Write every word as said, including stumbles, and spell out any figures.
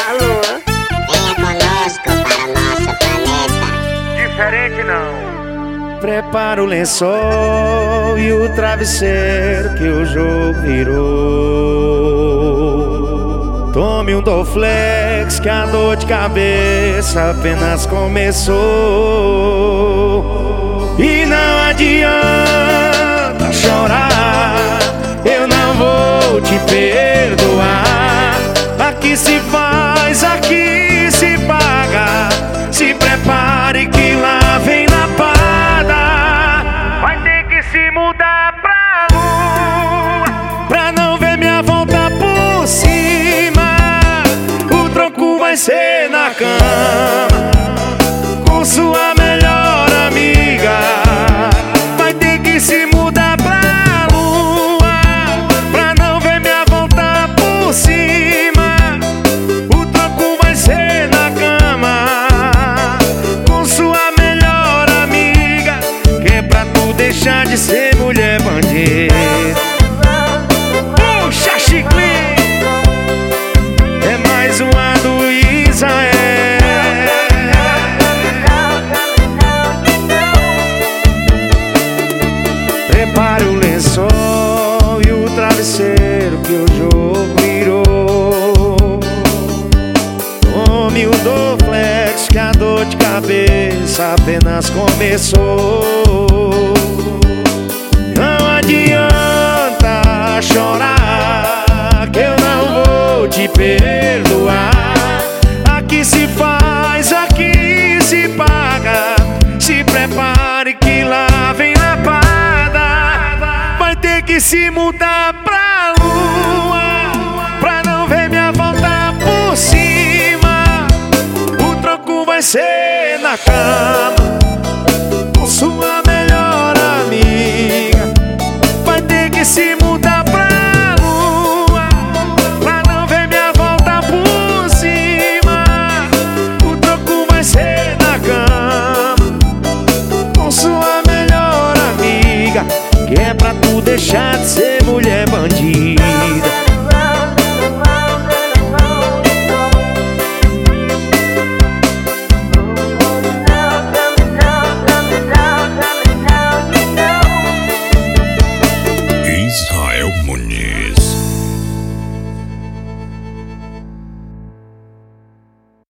Alô? Venha conosco para o nosso planeta. Diferente não. Prepara o lençol e o travesseiro que o jogo virou. Tome um Dorflex que a dor de cabeça apenas começou. E não adianta chorar, eu não vou te perdoar. Aqui se faz, aqui se paga. Se prepare que lá vem lapada. Vai ter que se mudar pra lua Pra não ver minha volta por cima. O troco vai ser na cama com sua melhor amiga. Vai ter que se mudar pra lua pra não ver minha volta por cima. O troco vai ser na cama com sua melhor amiga, que é pra tu deixar de ser mulher bandida. Puxa, chiclete, é mais uma do Israel. Prepare o lençol e o travesseiro que o jogo virou. Tome o Dorflex que a dor de cabeça apenas começou. Não adianta chorar que eu não vou te perdoar. Aqui se faz, aqui se paga. Se prepare que lá vem lapada. Vai ter que se mudar pra lua pra não ver minha volta por cima. O troco vai ser na cama